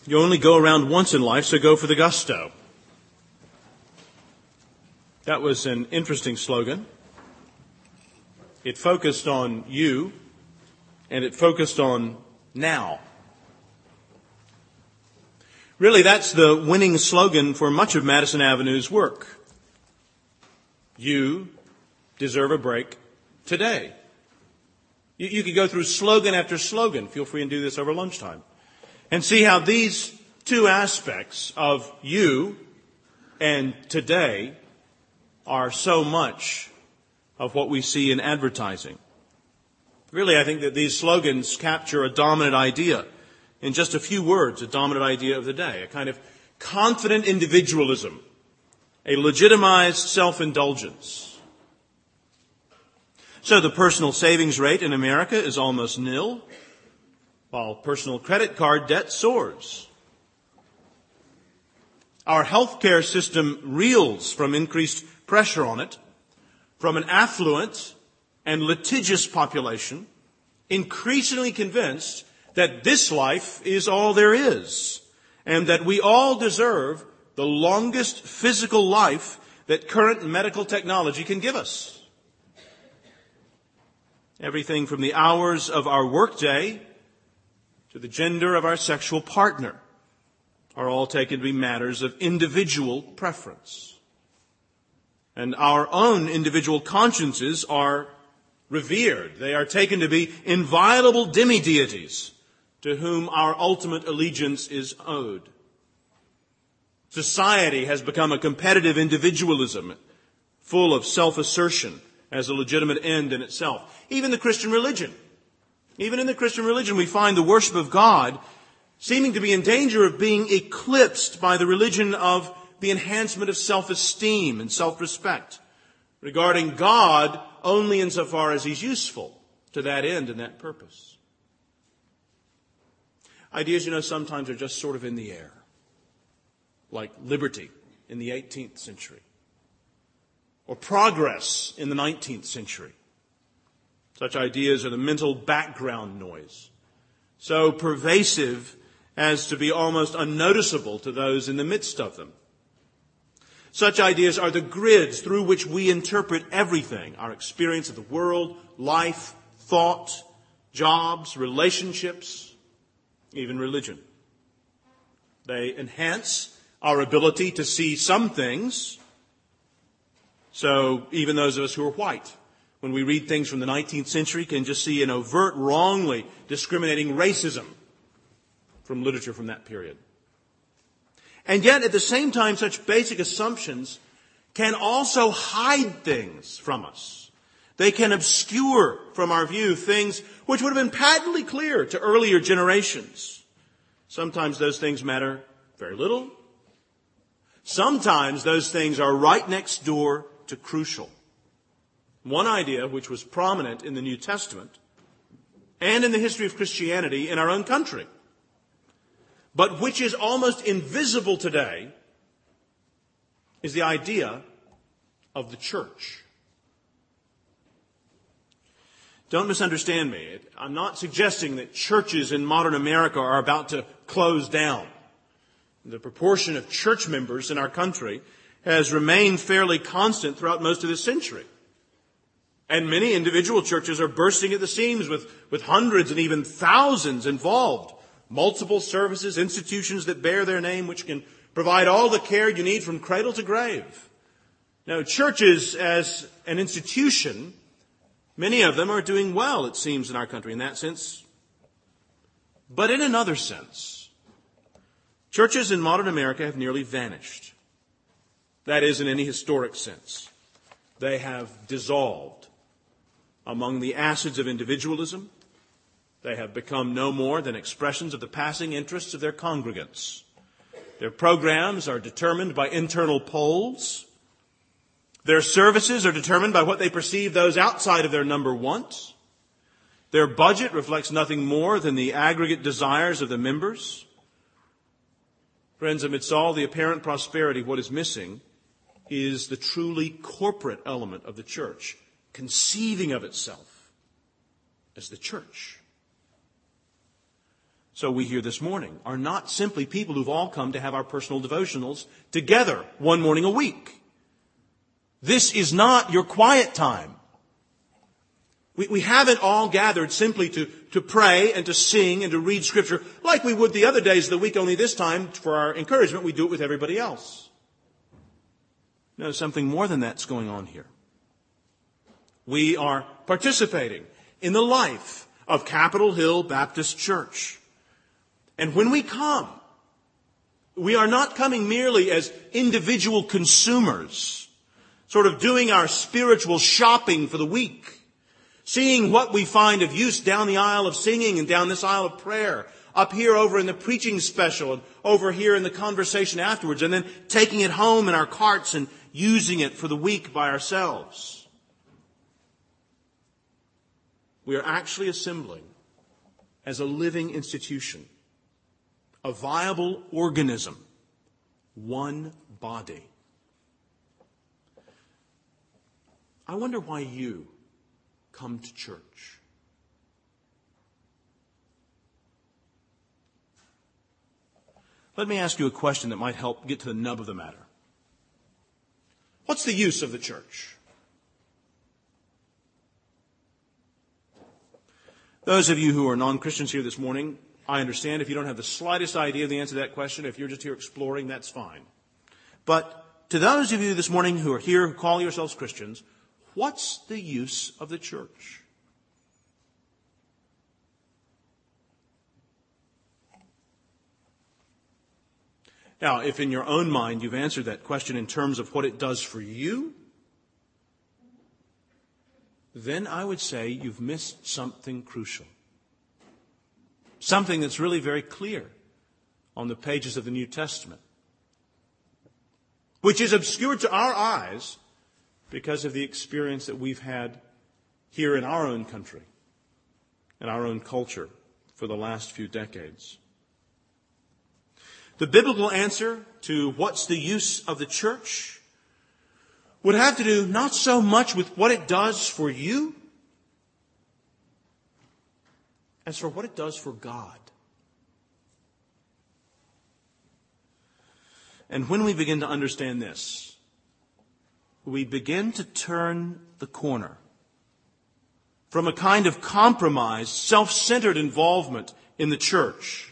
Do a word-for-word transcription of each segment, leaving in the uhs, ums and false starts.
You only go around once in life, so go for the gusto. That was an interesting slogan. It focused on you, and it focused on now. Really, that's the winning slogan for much of Madison Avenue's work. You deserve a break today. You, you could go through slogan after slogan. Feel free and do this over lunchtime. And see how these two aspects of you and today are so much of what we see in advertising. Really, I think that these slogans capture a dominant idea. In just a few words, a dominant idea of the day. A kind of confident individualism. A legitimized self-indulgence. So the personal savings rate in America is almost nil, while personal credit card debt soars. Our healthcare system reels from increased pressure on it, from an affluent and litigious population, increasingly convinced that this life is all there is, and that we all deserve the longest physical life that current medical technology can give us. Everything from the hours of our workday to the gender of our sexual partner are all taken to be matters of individual preference. And our own individual consciences are revered. They are taken to be inviolable demi-deities to whom our ultimate allegiance is owed. Society has become a competitive individualism, full of self-assertion as a legitimate end in itself. Even the Christian religion. Even in the Christian religion, we find the worship of God seeming to be in danger of being eclipsed by the religion of the enhancement of self-esteem and self-respect, regarding God only insofar as He's useful to that end and that purpose. Ideas, you know, sometimes are just sort of in the air, like liberty in the eighteenth century, or progress in the nineteenth century. Such ideas are the mental background noise, so pervasive as to be almost unnoticeable to those in the midst of them. Such ideas are the grids through which we interpret everything, our experience of the world, life, thought, jobs, relationships, even religion. They enhance our ability to see some things. So even those of us who are white, when we read things from the nineteenth century, can just see an overt, wrongly discriminating racism from literature from that period. And yet, at the same time, such basic assumptions can also hide things from us. They can obscure from our view things which would have been patently clear to earlier generations. Sometimes those things matter very little. Sometimes those things are right next door to crucial. One idea which was prominent in the New Testament and in the history of Christianity in our own country, but which is almost invisible today, is the idea of the church. Don't misunderstand me. I'm not suggesting that churches in modern America are about to close down. The proportion of church members in our country has remained fairly constant throughout most of this century. And many individual churches are bursting at the seams with, with hundreds and even thousands involved. Multiple services, institutions that bear their name, which can provide all the care you need from cradle to grave. Now, churches as an institution, many of them are doing well, it seems, in our country in that sense. But in another sense, churches in modern America have nearly vanished. That is, in any historic sense. They have dissolved among the acids of individualism. They have become no more than expressions of the passing interests of their congregants. Their programs are determined by internal polls. Their services are determined by what they perceive those outside of their number want. Their budget reflects nothing more than the aggregate desires of the members. Friends, amidst all the apparent prosperity, what is missing is the truly corporate element of the church, conceiving of itself as the church. so we hear this morning, are not simply people who've all come to have our personal devotionals together one morning a week. This is not your quiet time. We, we haven't all gathered simply to, to pray and to sing and to read Scripture like we would the other days of the week, only this time, for our encouragement, we do it with everybody else. No, something more than that's going on here. We are participating in the life of Capitol Hill Baptist Church. And when we come, we are not coming merely as individual consumers, sort of doing our spiritual shopping for the week, seeing what we find of use down the aisle of singing and down this aisle of prayer, up here over in the preaching special and over here in the conversation afterwards, and then taking it home in our carts and using it for the week by ourselves. We are actually assembling as a living institution, a viable organism, one body. I wonder why you come to church. Let me ask you a question that might help get to the nub of the matter. What's the use of the church? Those of you who are non-Christians here this morning, I understand if you don't have the slightest idea of the answer to that question. If you're just here exploring, that's fine. But to those of you this morning who are here, who call yourselves Christians, what's the use of the church? Now, if in your own mind you've answered that question in terms of what it does for you, then I would say you've missed something crucial. Something that's really very clear on the pages of the New Testament, which is obscured to our eyes because of the experience that we've had here in our own country, in our own culture for the last few decades. The biblical answer to what's the use of the church would have to do not so much with what it does for you as for what it does for God. And when we begin to understand this, we begin to turn the corner from a kind of compromised, self-centered involvement in the church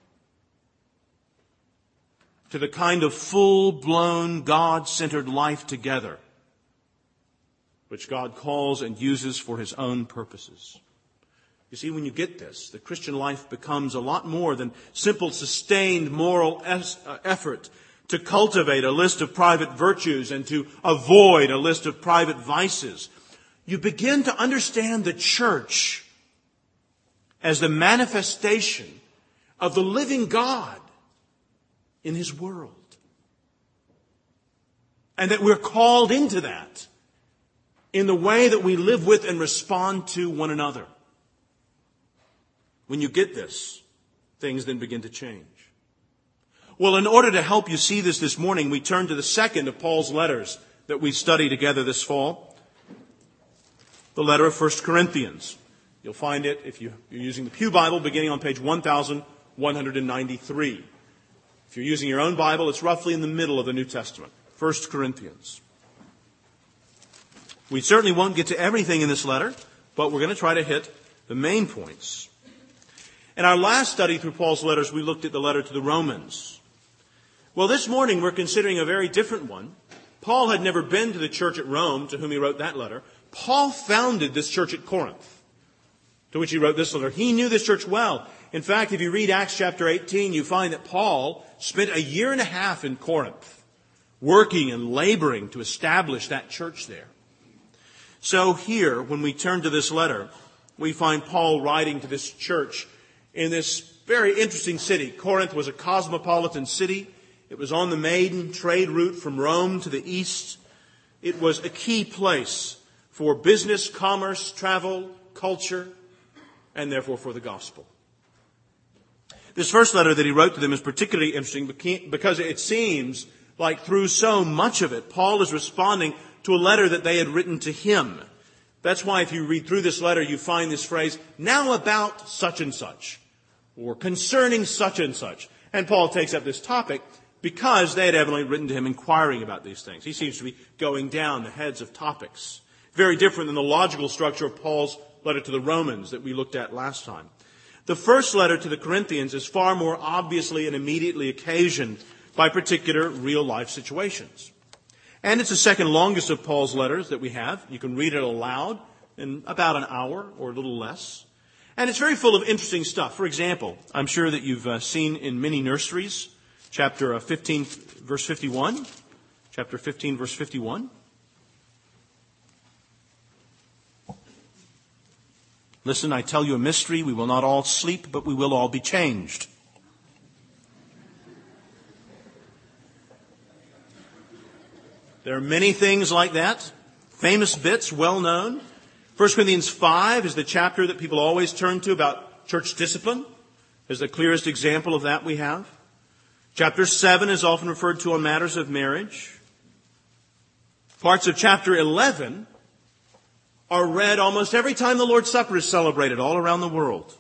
to the kind of full-blown, God-centered life together which God calls and uses for His own purposes. You see, when you get this, the Christian life becomes a lot more than simple, sustained moral es- uh, effort to cultivate a list of private virtues and to avoid a list of private vices. You begin to understand the church as the manifestation of the living God in His world. And that we're called into that in the way that we live with and respond to one another. When you get this, things then begin to change. Well, in order to help you see this this morning, we turn to the second of Paul's letters that we study together this fall, the letter of First Corinthians. You'll find it, if you're using the Pew Bible, beginning on page one thousand one hundred ninety-three. If you're using your own Bible, it's roughly in the middle of the New Testament. First Corinthians. We certainly won't get to everything in this letter, but we're going to try to hit the main points. In our last study through Paul's letters, we looked at the letter to the Romans. Well, this morning we're considering a very different one. Paul had never been to the church at Rome, to whom he wrote that letter. Paul founded this church at Corinth, to which he wrote this letter. He knew this church well. In fact, if you read Acts chapter eighteen, you find that Paul spent a year and a half in Corinth, working and laboring to establish that church there. So here, when we turn to this letter, we find Paul writing to this church in this very interesting city. Corinth was a cosmopolitan city. It was on the main trade route from Rome to the east. It was a key place for business, commerce, travel, culture, and therefore for the gospel. This first letter that he wrote to them is particularly interesting because it seems like through so much of it, Paul is responding to a letter that they had written to him. That's why if you read through this letter, you find this phrase, now about such and such. or concerning such and such. And Paul takes up this topic because they had evidently written to him inquiring about these things. He seems to be going down the heads of topics. Very different than the logical structure of Paul's letter to the Romans that we looked at last time. The first letter to the Corinthians is far more obviously and immediately occasioned by particular real-life situations. And it's the second longest of Paul's letters that we have. You can read it aloud in about an hour or a little less. And it's very full of interesting stuff. For example, I'm sure that you've uh, seen in many nurseries, chapter fifteen, verse fifty-one. Chapter fifteen, verse fifty-one. Listen, I tell you a mystery. We will not all sleep, but we will all be changed. There are many things like that. Famous bits, well known. First Corinthians five is the chapter that people always turn to about church discipline. Is the clearest example of that we have. Chapter seven is often referred to on matters of marriage. Parts of chapter eleven are read almost every time the Lord's Supper is celebrated all around the world.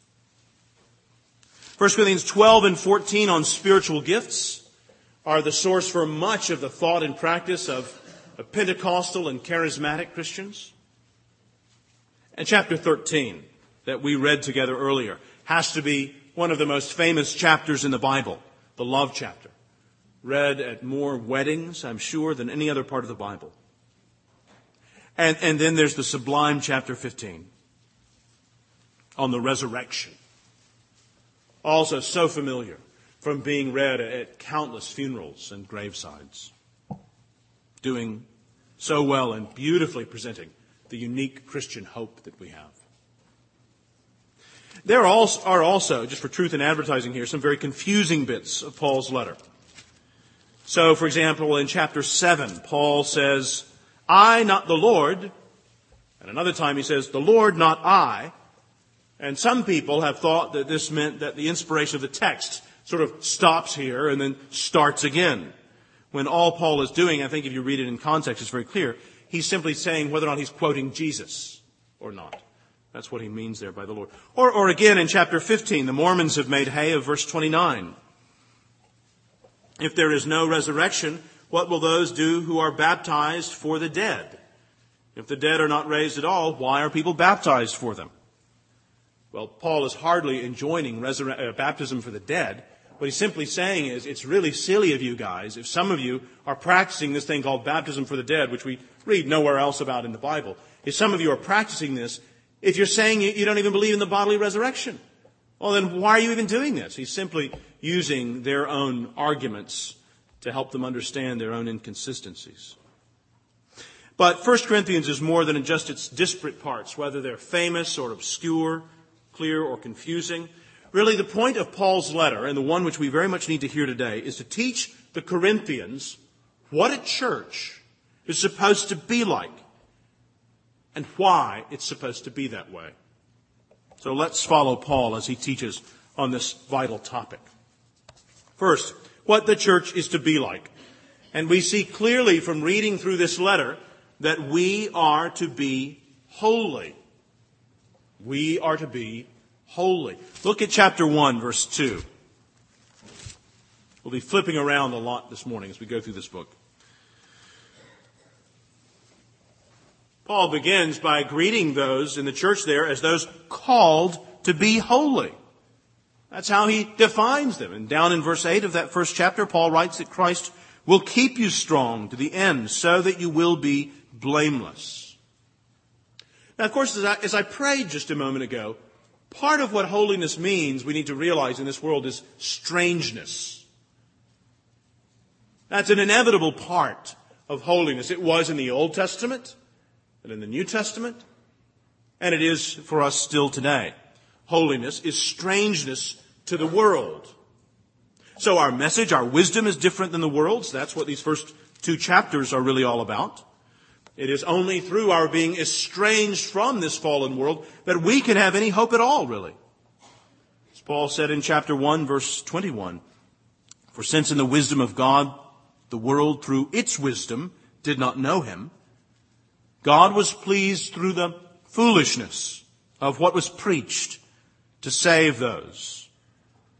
First Corinthians twelve and fourteen on spiritual gifts are the source for much of the thought and practice of, of Pentecostal and charismatic Christians. And chapter thirteen, that we read together earlier, has to be one of the most famous chapters in the Bible, the love chapter, read at more weddings, I'm sure, than any other part of the Bible. And, and then there's the sublime chapter fifteen on the resurrection. Also so familiar from being read at countless funerals and gravesides. Doing so well and beautifully presenting the unique Christian hope that we have. There are also, just for truth in advertising here, some very confusing bits of Paul's letter. So, for example, in chapter seven, Paul says, I, not the Lord. And another time he says, the Lord, not I. And some people have thought that this meant that the inspiration of the text sort of stops here and then starts again. When all Paul is doing, I think if you read it in context, it's very clear. He's simply saying whether or not he's quoting Jesus or not. That's what he means there by the Lord. Or, or again in chapter fifteen, the Mormons have made hay of verse twenty-nine. If there is no resurrection, what will those do who are baptized for the dead? If the dead are not raised at all, why are people baptized for them? Well, Paul is hardly enjoining resur- uh, baptism for the dead. What he's simply saying is, it's really silly of you guys if some of you are practicing this thing called baptism for the dead, which we read nowhere else about in the Bible. If some of you are practicing this, if you're saying you, you don't even believe in the bodily resurrection, well, then why are you even doing this? He's simply using their own arguments to help them understand their own inconsistencies. But First Corinthians is more than just its disparate parts, whether they're famous or obscure, clear or confusing. Really, the point of Paul's letter, and the one which we very much need to hear today, is to teach the Corinthians what a church is supposed to be like and why it's supposed to be that way. So let's follow Paul as he teaches on this vital topic. First, what the church is to be like. And we see clearly from reading through this letter that we are to be holy. We are to be holy. Look at chapter one, verse two. We'll be flipping around a lot this morning as we go through this book. Paul begins by greeting those in the church there as those called to be holy. That's how he defines them. And down in verse eight of that first chapter, Paul writes that Christ will keep you strong to the end so that you will be blameless. Now, of course, as I, as I prayed just a moment ago, part of what holiness means we need to realize in this world is strangeness. That's an inevitable part of holiness. It was in the Old Testament and in the New Testament, and it is for us still today. Holiness is strangeness to the world. So our message, our wisdom is different than the world's. That's what these first two chapters are really all about. It is only through our being estranged from this fallen world that we can have any hope at all, really. As Paul said in chapter one, verse twenty-one, for since in the wisdom of God, the world through its wisdom did not know him, God was pleased through the foolishness of what was preached to save those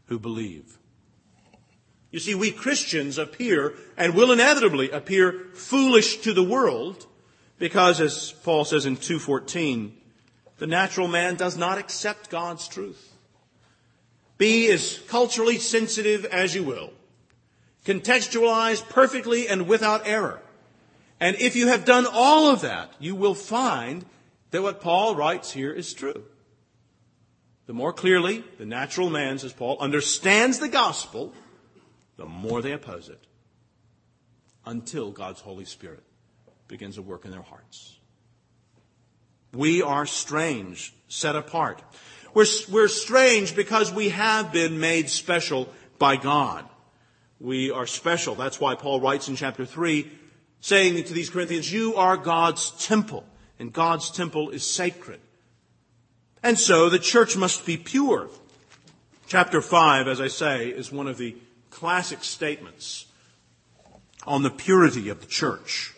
who believe. You see, we Christians appear and will inevitably appear foolish to the world because, as Paul says in two fourteen, the natural man does not accept God's truth. Be as culturally sensitive as you will. Contextualize perfectly and without error. And if you have done all of that, you will find that what Paul writes here is true. The more clearly the natural man, says Paul, understands the gospel, the more they oppose it, until God's Holy Spirit begins to work in their hearts. We are strange, set apart. We're, we're strange because we have been made special by God. We are special. That's why Paul writes in chapter three, saying to these Corinthians, you are God's temple, and God's temple is sacred. And so the church must be pure. Chapter five, as I say, is one of the classic statements on the purity of the church.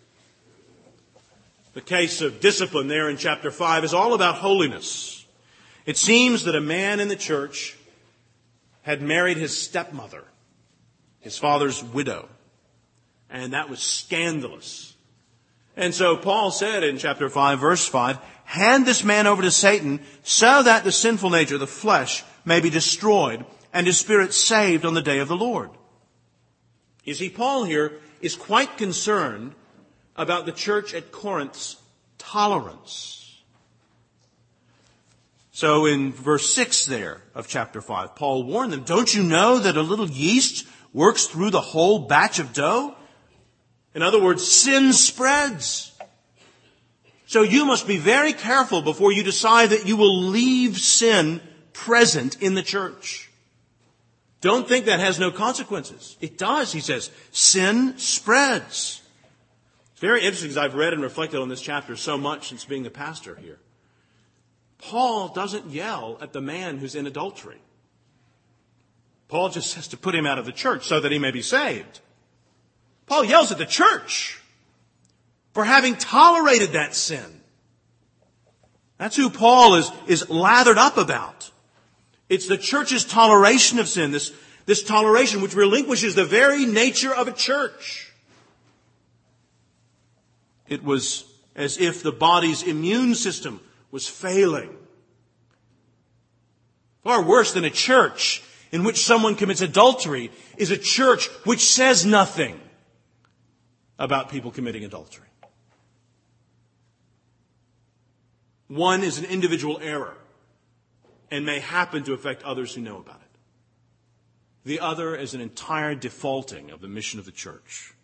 The case of discipline there in chapter five is all about holiness. It seems that a man in the church had married his stepmother, his father's widow, and that was scandalous. And so Paul said in chapter five, verse five, hand this man over to Satan so that the sinful nature of the flesh may be destroyed and his spirit saved on the day of the Lord. You see, Paul here is quite concerned about the church at Corinth's tolerance. So in verse six there of chapter five, Paul warned them, don't you know that a little yeast works through the whole batch of dough? In other words, sin spreads. So you must be very careful before you decide that you will leave sin present in the church. Don't think that has no consequences. It does, he says. Sin spreads. It's very interesting because I've read and reflected on this chapter so much since being the pastor here. Paul doesn't yell at the man who's in adultery. Paul just has to put him out of the church so that he may be saved. Paul yells at the church for having tolerated that sin. That's who Paul is, is lathered up about. It's the church's toleration of sin, this, this toleration which relinquishes the very nature of a church. It was as if the body's immune system was failing. Far worse than a church in which someone commits adultery is a church which says nothing about people committing adultery. One is an individual error and may happen to affect others who know about it. The other is an entire defaulting of the mission of the church.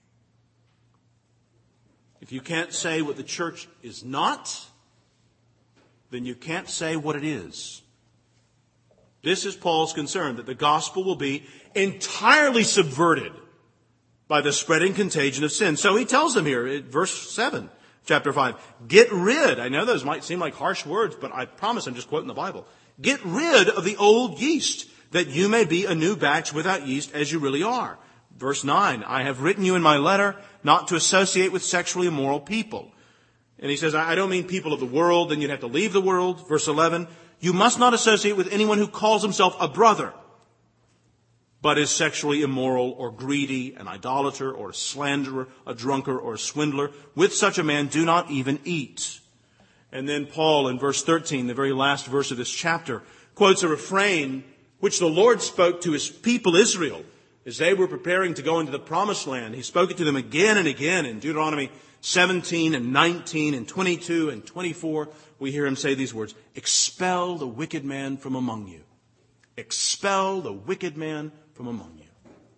If you can't say what the church is not, then you can't say what it is. This is Paul's concern, that the gospel will be entirely subverted by the spreading contagion of sin. So he tells them here in verse seven, chapter five, get rid, I know those might seem like harsh words, but I promise I'm just quoting the Bible. Get rid of the old yeast, that you may be a new batch without yeast as you really are. Verse nine, I have written you in my letter not to associate with sexually immoral people. And he says, I don't mean people of the world, then you'd have to leave the world. Verse eleven, you must not associate with anyone who calls himself a brother, but is sexually immoral or greedy, an idolater or a slanderer, a drunkard or a swindler. With such a man, do not even eat. And then Paul in verse thirteen, the very last verse of this chapter, quotes a refrain which the Lord spoke to his people Israel as they were preparing to go into the promised land. He spoke it to them again and again in Deuteronomy seventeen and nineteen and twenty-two and twenty-four. We hear him say these words, expel the wicked man from among you. Expel the wicked man from among you.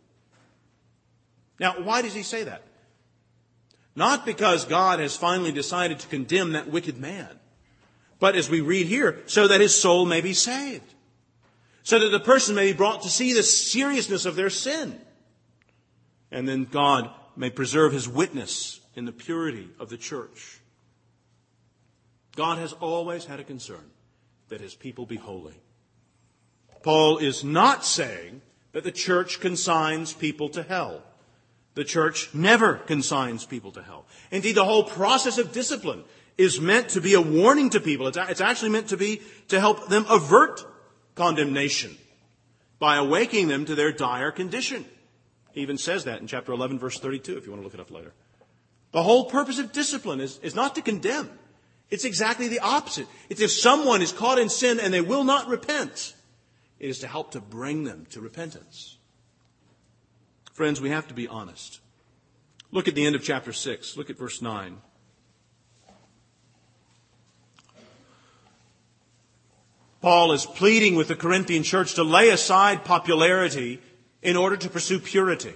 Now, why does he say that? Not because God has finally decided to condemn that wicked man, but as we read here, so that his soul may be saved. So that the person may be brought to see the seriousness of their sin. And then God may preserve his witness in the purity of the church. God has always had a concern that his people be holy. Paul is not saying that the church consigns people to hell. The church never consigns people to hell. Indeed, the whole process of discipline is meant to be a warning to people. It's, it's actually meant to be to help them avert condemnation by awakening them to their dire condition. He even says that in chapter eleven, verse thirty-two, if you want to look it up later. The whole purpose of discipline is, is not to condemn. It's exactly the opposite. It's if someone is caught in sin and they will not repent, it is to help to bring them to repentance. Friends, we have to be honest. Look at the end of chapter six. Look at verse nine. Paul is pleading with the Corinthian church to lay aside popularity in order to pursue purity.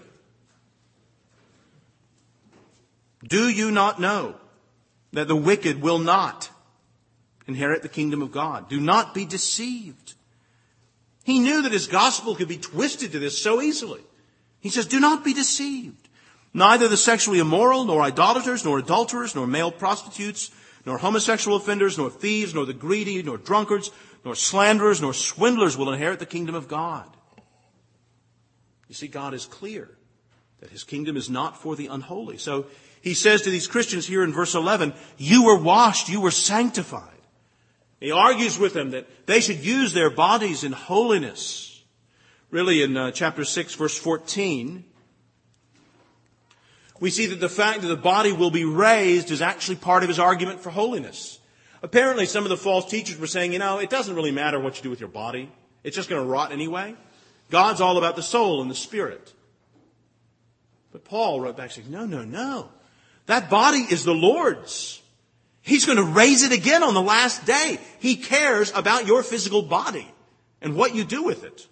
Do you not know that the wicked will not inherit the kingdom of God? Do not be deceived. He knew that his gospel could be twisted to this so easily. He says, do not be deceived. Neither the sexually immoral, nor idolaters, nor adulterers, nor male prostitutes, nor homosexual offenders, nor thieves, nor the greedy, nor drunkards, nor slanderers, nor swindlers will inherit the kingdom of God. You see, God is clear that his kingdom is not for the unholy. So he says to these Christians here in verse eleven, you were washed, you were sanctified. He argues with them that they should use their bodies in holiness. Really, in uh, chapter six, verse fourteen, we see that the fact that the body will be raised is actually part of his argument for holiness. Apparently, some of the false teachers were saying, you know, it doesn't really matter what you do with your body. It's just going to rot anyway. God's all about the soul and the spirit. But Paul wrote back saying, no, no, no. That body is the Lord's. He's going to raise it again on the last day. He cares about your physical body and what you do with it.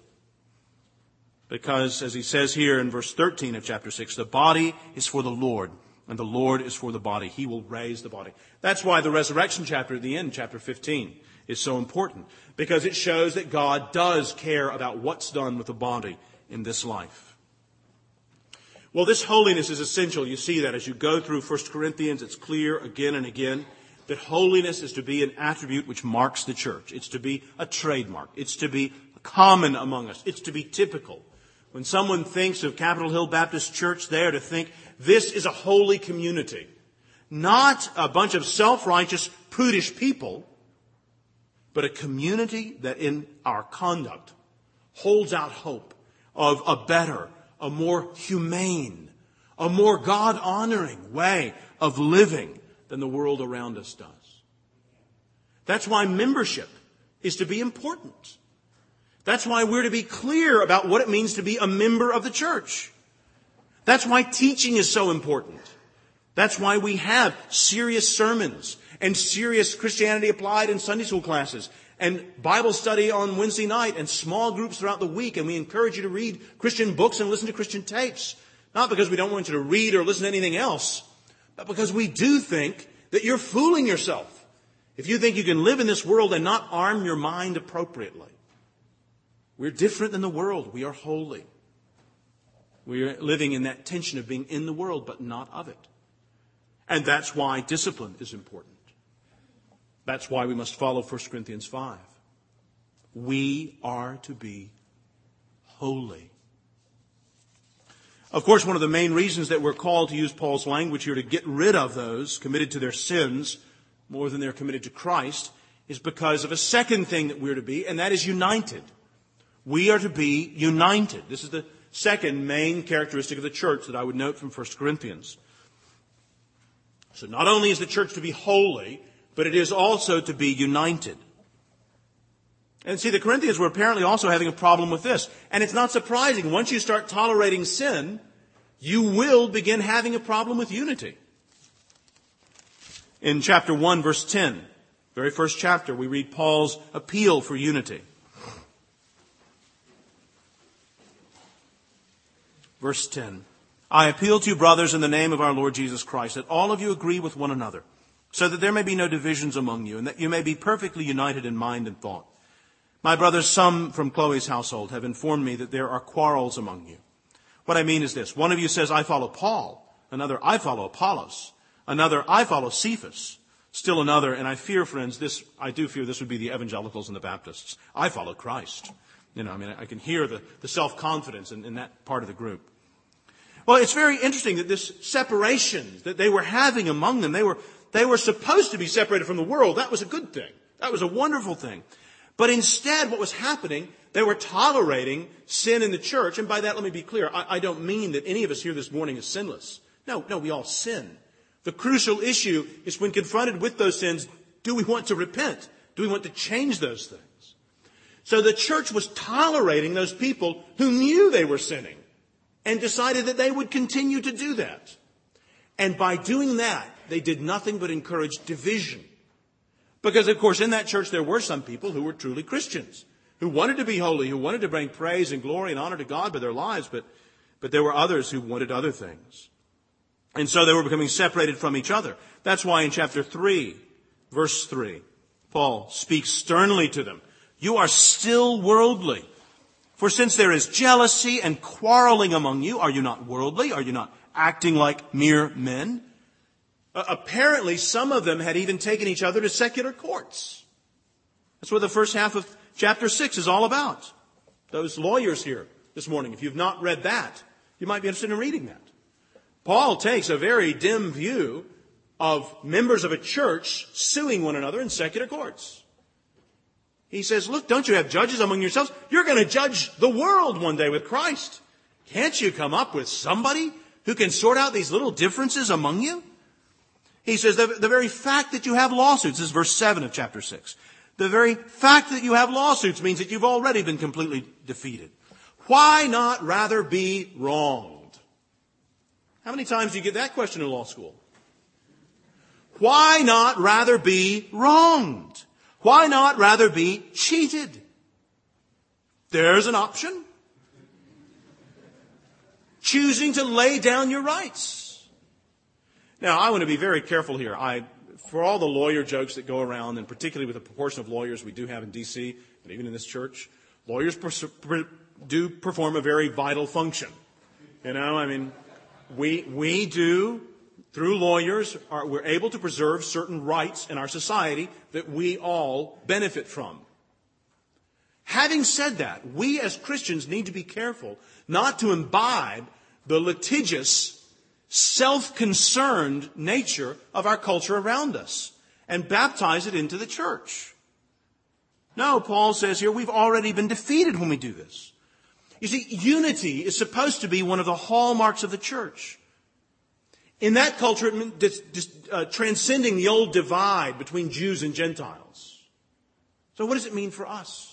Because, as he says here in verse thirteen of chapter six, the body is for the Lord, and the Lord is for the body. He will raise the body. That's why the resurrection chapter at the end, chapter fifteen, is so important. Because it shows that God does care about what's done with the body in this life. Well, this holiness is essential. You see that as you go through First Corinthians, it's clear again and again that holiness is to be an attribute which marks the church. It's to be a trademark. It's to be common among us. It's to be typical. When someone thinks of Capitol Hill Baptist Church, they are to think this is a holy community. Not a bunch of self-righteous, prudish people, but a community that in our conduct holds out hope of a better, a more humane, a more God-honoring way of living than the world around us does. That's why membership is to be important. That's why we're to be clear about what it means to be a member of the church. That's why teaching is so important. That's why we have serious sermons and serious Christianity Applied and Sunday school classes and Bible study on Wednesday night and small groups throughout the week. And we encourage you to read Christian books and listen to Christian tapes. Not because we don't want you to read or listen to anything else, but because we do think that you're fooling yourself if you think you can live in this world and not arm your mind appropriately. We're different than the world. We are holy. We are living in that tension of being in the world, but not of it. And that's why discipline is important. That's why we must follow First Corinthians five. We are to be holy. Of course, one of the main reasons that we're called to use Paul's language here to get rid of those committed to their sins more than they're committed to Christ is because of a second thing that we're to be, and that is united. We are to be united. This is the second main characteristic of the church that I would note from First Corinthians. So not only is the church to be holy, but it is also to be united. And see, the Corinthians were apparently also having a problem with this. And it's not surprising. Once you start tolerating sin, you will begin having a problem with unity. In chapter one, verse ten, very first chapter, we read Paul's appeal for unity. Verse ten, I appeal to you, brothers, in the name of our Lord Jesus Christ, that all of you agree with one another, so that there may be no divisions among you, and that you may be perfectly united in mind and thought. My brothers, some from Chloe's household have informed me that there are quarrels among you. What I mean is this. One of you says, I follow Paul. Another, I follow Apollos. Another, I follow Cephas. Still another, and I fear, friends, this, I do fear this would be the evangelicals and the Baptists. I follow Christ. You know, I mean, I can hear the, the self-confidence in, in that part of the group. Well, it's very interesting that this separation that they were having among them, they were, they were supposed to be separated from the world. That was a good thing. That was a wonderful thing. But instead, what was happening, they were tolerating sin in the church. And by that, let me be clear. I, I don't mean that any of us here this morning is sinless. No, no, we all sin. The crucial issue is when confronted with those sins, do we want to repent? Do we want to change those things? So the church was tolerating those people who knew they were sinning and decided that they would continue to do that. And by doing that, they did nothing but encourage division. Because, of course, in that church there were some people who were truly Christians, who wanted to be holy, who wanted to bring praise and glory and honor to God by their lives, but, but there were others who wanted other things. And so they were becoming separated from each other. That's why in chapter three, verse three, Paul speaks sternly to them. You are still worldly. For since there is jealousy and quarreling among you, are you not worldly? Are you not acting like mere men? Uh, apparently, some of them had even taken each other to secular courts. That's what the first half of chapter six is all about. Those lawyers here this morning, if you've not read that, you might be interested in reading that. Paul takes a very dim view of members of a church suing one another in secular courts. He says, look, don't you have judges among yourselves? You're going to judge the world one day with Christ. Can't you come up with somebody who can sort out these little differences among you? He says, the, the very fact that you have lawsuits, this is verse seven of chapter six. The very fact that you have lawsuits means that you've already been completely defeated. Why not rather be wronged? How many times do you get that question in law school? Why not rather be wronged? Why not rather be cheated? There's an option. Choosing to lay down your rights. Now, I want to be very careful here. I, for all the lawyer jokes that go around, and particularly with the proportion of lawyers we do have in D C and even in this church, lawyers per- per- do perform a very vital function. You know, I mean, we we do, through lawyers, are, we're able to preserve certain rights in our society that we all benefit from. Having said that, we as Christians need to be careful not to imbibe the litigious, self-concerned nature of our culture around us and baptize it into the church. No, Paul says here, we've already been defeated when we do this. You see, unity is supposed to be one of the hallmarks of the church. In that culture, it meant dis, dis, uh, transcending the old divide between Jews and Gentiles. So what does it mean for us?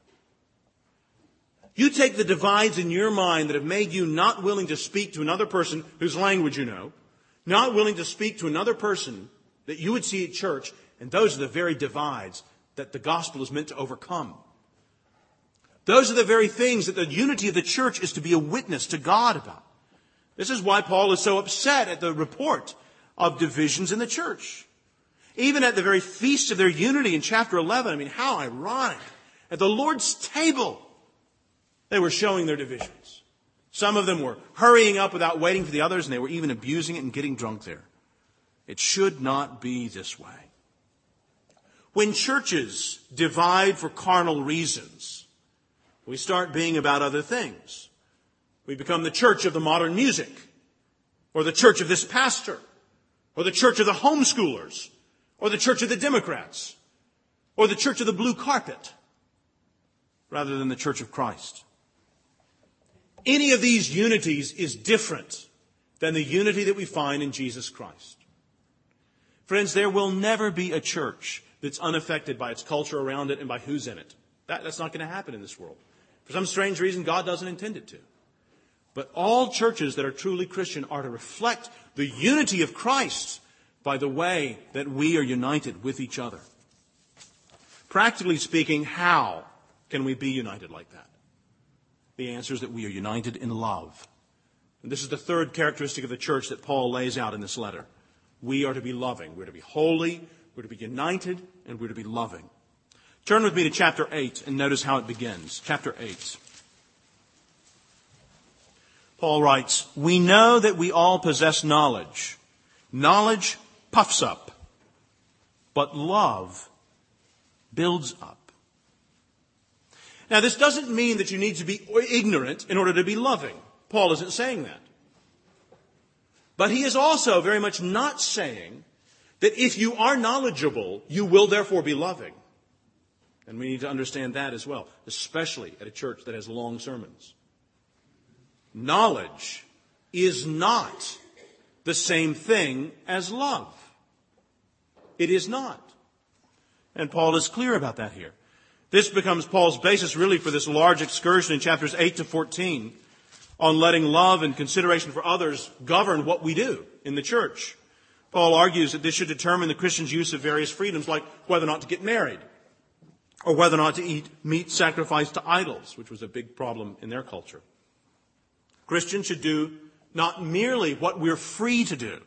You take the divides in your mind that have made you not willing to speak to another person whose language you know, not willing to speak to another person that you would see at church, and those are the very divides that the gospel is meant to overcome. Those are the very things that the unity of the church is to be a witness to God about. This is why Paul is so upset at the report of divisions in the church. Even at the very feast of their unity in chapter eleven, I mean, how ironic. At the Lord's table, they were showing their divisions. Some of them were hurrying up without waiting for the others, and they were even abusing it and getting drunk there. It should not be this way. When churches divide for carnal reasons, we start being about other things. We become the church of the modern music, or the church of this pastor, or the church of the homeschoolers, or the church of the Democrats, or the church of the blue carpet, rather than the church of Christ. Any of these unities is different than the unity that we find in Jesus Christ. Friends, there will never be a church that's unaffected by its culture around it and by who's in it. That, that's not going to happen in this world. For some strange reason, God doesn't intend it to. But all churches that are truly Christian are to reflect the unity of Christ by the way that we are united with each other. Practically speaking, how can we be united like that? The answer is that we are united in love. And this is the third characteristic of the church that Paul lays out in this letter. We are to be loving. We're to be holy. We're to be united. And we're to be loving. Turn with me to chapter eight and notice how it begins. Chapter eight. Paul writes, we know that we all possess knowledge. Knowledge puffs up, but love builds up. Now, this doesn't mean that you need to be ignorant in order to be loving. Paul isn't saying that. But he is also very much not saying that if you are knowledgeable, you will therefore be loving. And we need to understand that as well, especially at a church that has long sermons. Knowledge is not the same thing as love. It is not. And Paul is clear about that here. This becomes Paul's basis really for this large excursion in chapters eight to fourteen on letting love and consideration for others govern what we do in the church. Paul argues that this should determine the Christian's use of various freedoms, like whether or not to get married, or whether or not to eat meat sacrificed to idols, which was a big problem in their culture. Christians should do not merely what we're free to do,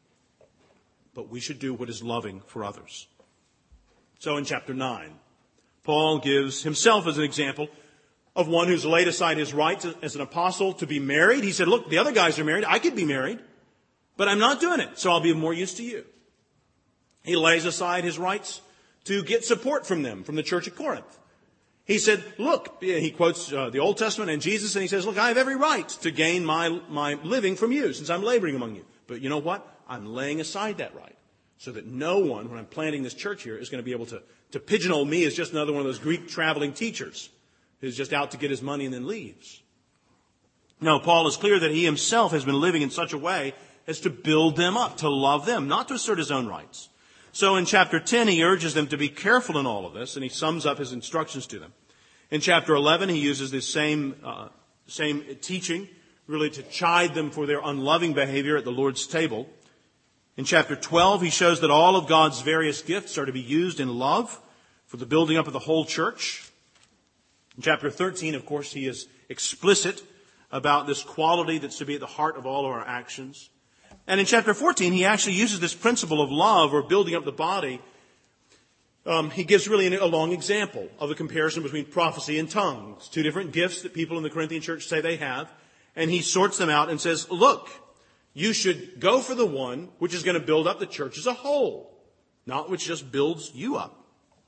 but we should do what is loving for others. So in chapter nine, Paul gives himself as an example of one who's laid aside his rights as an apostle to be married. He said, look, the other guys are married. I could be married, but I'm not doing it, so I'll be of more use to you. He lays aside his rights to get support from them, from the church at Corinth. He said, look, he quotes uh, the Old Testament and Jesus, and he says, look, I have every right to gain my, my living from you since I'm laboring among you. But you know what? I'm laying aside that right so that no one, when I'm planting this church here, is going to be able to, to pigeonhole me as just another one of those Greek traveling teachers who's just out to get his money and then leaves. No, Paul is clear that he himself has been living in such a way as to build them up, to love them, not to assert his own rights. So in chapter ten, he urges them to be careful in all of this, and he sums up his instructions to them. In chapter eleven, he uses this same uh, same teaching, really to chide them for their unloving behavior at the Lord's table. In chapter twelve, he shows that all of God's various gifts are to be used in love for the building up of the whole church. In chapter thirteen, of course, he is explicit about this quality that's to be at the heart of all of our actions. And in chapter fourteen, he actually uses this principle of love or building up the body. Um, he gives really a long example of a comparison between prophecy and tongues, two different gifts that people in the Corinthian church say they have. And he sorts them out and says, look, you should go for the one which is going to build up the church as a whole, not which just builds you up.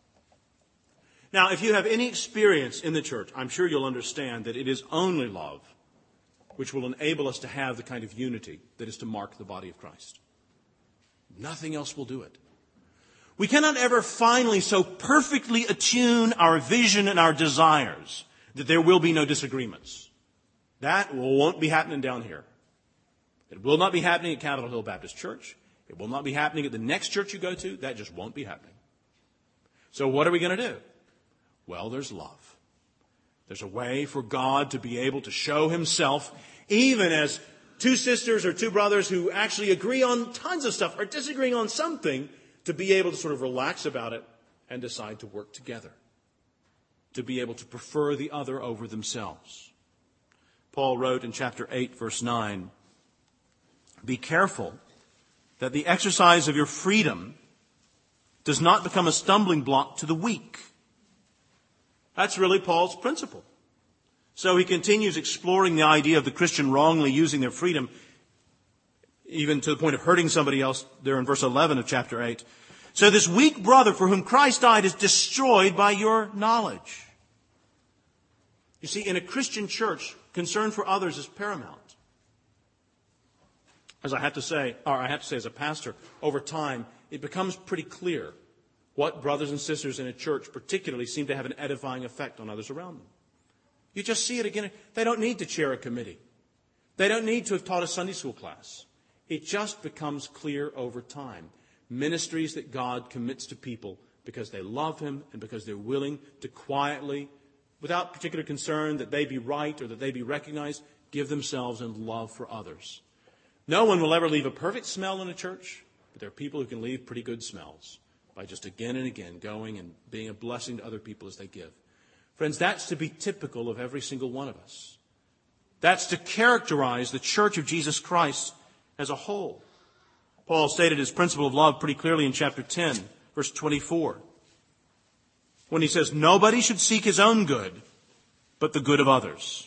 Now, if you have any experience in the church, I'm sure you'll understand that it is only love which will enable us to have the kind of unity that is to mark the body of Christ. Nothing else will do it. We cannot ever finally so perfectly attune our vision and our desires that there will be no disagreements. That won't be happening down here. It will not be happening at Capitol Hill Baptist Church. It will not be happening at the next church you go to. That just won't be happening. So what are we going to do? Well, there's love. There's a way for God to be able to show himself, even as two sisters or two brothers who actually agree on tons of stuff are disagreeing on something, to be able to sort of relax about it and decide to work together, to be able to prefer the other over themselves. Paul wrote in chapter eight, verse nine, be careful that the exercise of your freedom does not become a stumbling block to the weak. That's really Paul's principle. So he continues exploring the idea of the Christian wrongly using their freedom, even to the point of hurting somebody else there in verse eleven of chapter eight. So this weak brother for whom Christ died is destroyed by your knowledge. You see, in a Christian church, concern for others is paramount. As I have to say, or I have to say as a pastor, over time, it becomes pretty clear what brothers and sisters in a church particularly seem to have an edifying effect on others around them. You just see it again. They don't need to chair a committee. They don't need to have taught a Sunday school class. It just becomes clear over time. Ministries that God commits to people because they love him and because they're willing to quietly, without particular concern that they be right or that they be recognized, give themselves in love for others. No one will ever leave a perfect smell in a church, but there are people who can leave pretty good smells by just again and again going and being a blessing to other people as they give. Friends, that's to be typical of every single one of us. That's to characterize the church of Jesus Christ as a whole. Paul stated his principle of love pretty clearly in chapter ten, verse twenty-four, when he says, nobody should seek his own good, but the good of others.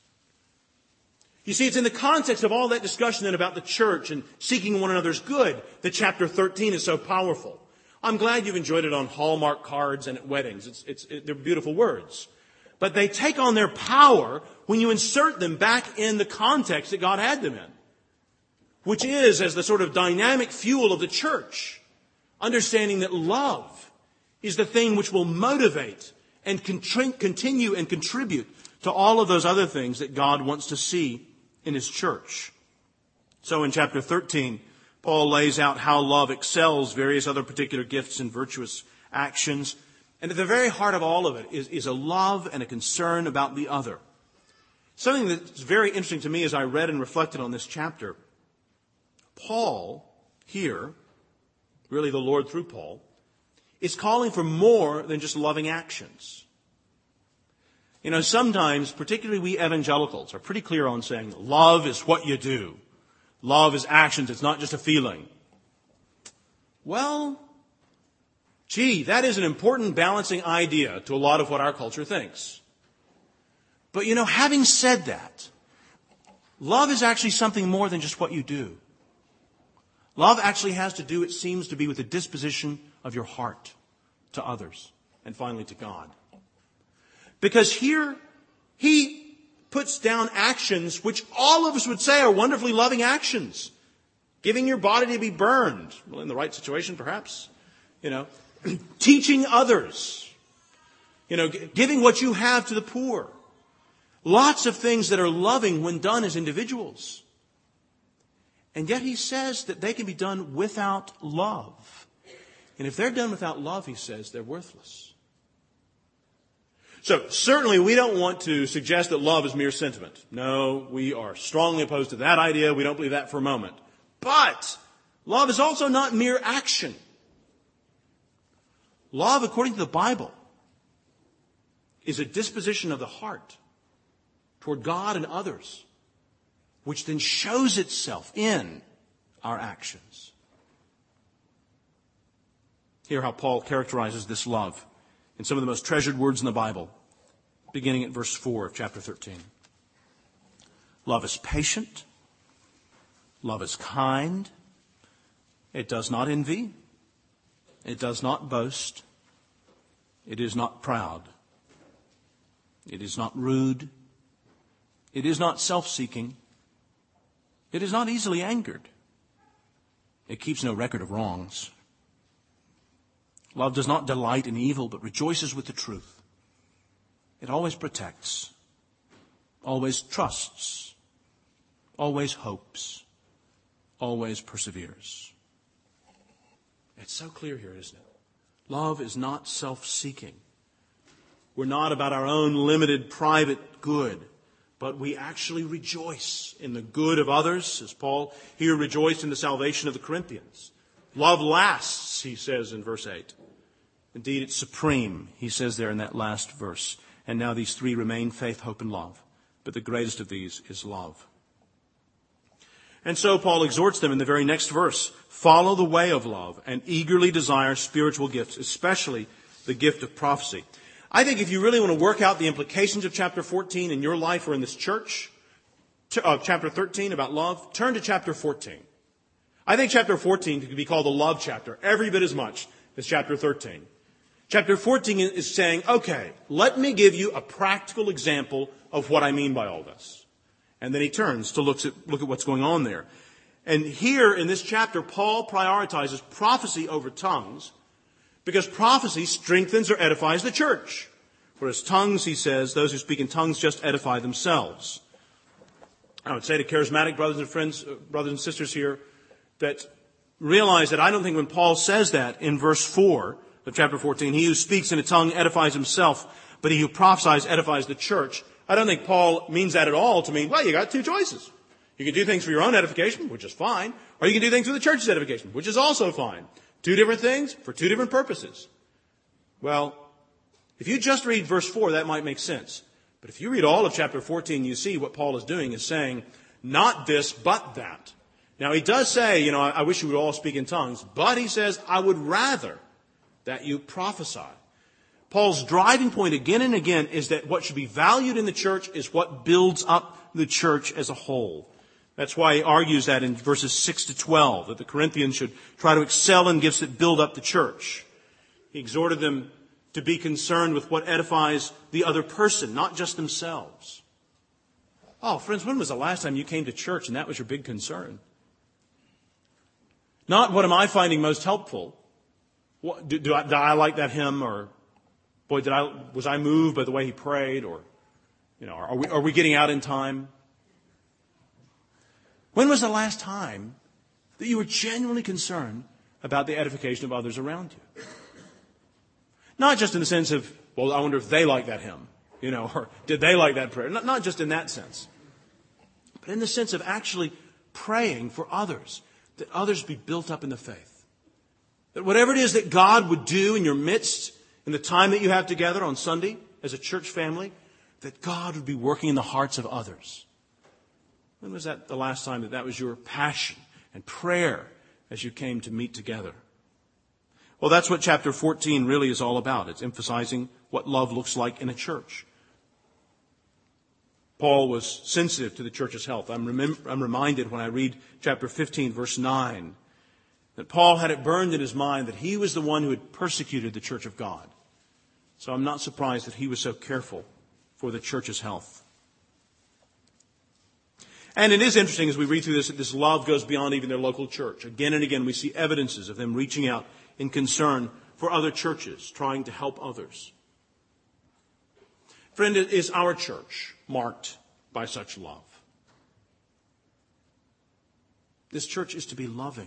You see, it's in the context of all that discussion then about the church and seeking one another's good that chapter thirteen is so powerful. I'm glad you've enjoyed it on Hallmark cards and at weddings. It's, it's, it, they're beautiful words. But they take on their power when you insert them back in the context that God had them in, which is as the sort of dynamic fuel of the church, understanding that love is the thing which will motivate and contri- continue and contribute to all of those other things that God wants to see in His church. So in chapter thirteen, Paul lays out how love excels various other particular gifts and virtuous actions. And at the very heart of all of it is, is a love and a concern about the other. Something that's very interesting to me as I read and reflected on this chapter. Paul, here, really the Lord through Paul, is calling for more than just loving actions. You know, sometimes, particularly we evangelicals, are pretty clear on saying love is what you do. Love is actions. It's not just a feeling. Well, gee, that is an important balancing idea to a lot of what our culture thinks. But, you know, having said that, love is actually something more than just what you do. Love actually has to do, it seems to be, with the disposition of your heart to others and finally to God. Because here, he puts down actions which all of us would say are wonderfully loving actions. Giving your body to be burned. Well, in the right situation, perhaps. You know, teaching others. You know, giving what you have to the poor. Lots of things that are loving when done as individuals. And yet he says that they can be done without love. And if they're done without love, he says, they're worthless. So, certainly we don't want to suggest that love is mere sentiment. No, we are strongly opposed to that idea. We don't believe that for a moment. But, love is also not mere action. Love, according to the Bible, is a disposition of the heart toward God and others, which then shows itself in our actions. Hear how Paul characterizes this love in some of the most treasured words in the Bible, beginning at verse four of chapter thirteen. Love is patient. Love is kind. It does not envy. It does not boast. It is not proud. It is not rude. It is not self-seeking. It is not easily angered. It keeps no record of wrongs. Love does not delight in evil, but rejoices with the truth. It always protects, always trusts, always hopes, always perseveres. It's so clear here, isn't it? Love is not self-seeking. We're not about our own limited private good, but we actually rejoice in the good of others, as Paul here rejoiced in the salvation of the Corinthians. Love lasts, he says in verse eight. Indeed, it's supreme, he says there in that last verse. And now these three remain: faith, hope, and love. But the greatest of these is love. And so Paul exhorts them in the very next verse: follow the way of love and eagerly desire spiritual gifts, especially the gift of prophecy. I think if you really want to work out the implications of chapter fourteen in your life or in this church, uh, chapter thirteen about love, turn to chapter fourteen. I think chapter fourteen could be called the love chapter every bit as much as chapter thirteen. Chapter fourteen is saying, okay, let me give you a practical example of what I mean by all this. And then he turns to look at, look at what's going on there. And here in this chapter, Paul prioritizes prophecy over tongues because prophecy strengthens or edifies the church. Whereas tongues, he says, those who speak in tongues just edify themselves. I would say to charismatic brothers and friends, brothers and sisters here, that realize that I don't think when Paul says that in verse four of chapter fourteen, he who speaks in a tongue edifies himself, but he who prophesies edifies the church. I don't think Paul means that at all to mean, well, you got two choices. You can do things for your own edification, which is fine, or you can do things for the church's edification, which is also fine. Two different things for two different purposes. Well, if you just read verse four, that might make sense. But if you read all of chapter fourteen, you see what Paul is doing is saying, not this, but that. Now, he does say, you know, I wish you would all speak in tongues, but he says, I would rather that you prophesy. Paul's driving point again and again is that what should be valued in the church is what builds up the church as a whole. That's why he argues that in verses six to twelve, that the Corinthians should try to excel in gifts that build up the church. He exhorted them to be concerned with what edifies the other person, not just themselves. Oh, friends, when was the last time you came to church and that was your big concern? Not what am I finding most helpful, What, do, do I, did I like that hymn? Or, boy, did I, was I moved by the way he prayed? Or, you know, are we, are we getting out in time? When was the last time that you were genuinely concerned about the edification of others around you? Not just in the sense of, well, I wonder if they like that hymn, you know, or did they like that prayer? Not, not just in that sense, but in the sense of actually praying for others, that others be built up in the faith. That whatever it is that God would do in your midst, in the time that you have together on Sunday as a church family, that God would be working in the hearts of others. When was that the last time that that was your passion and prayer as you came to meet together? Well, that's what chapter fourteen really is all about. It's emphasizing what love looks like in a church. Paul was sensitive to the church's health. I'm, remem- I'm reminded when I read chapter fifteen, verse nine, that Paul had it burned in his mind that he was the one who had persecuted the church of God. So I'm not surprised that he was so careful for the church's health. And it is interesting as we read through this that this love goes beyond even their local church. Again and again we see evidences of them reaching out in concern for other churches, trying to help others. Friend, is our church marked by such love? This church is to be loving.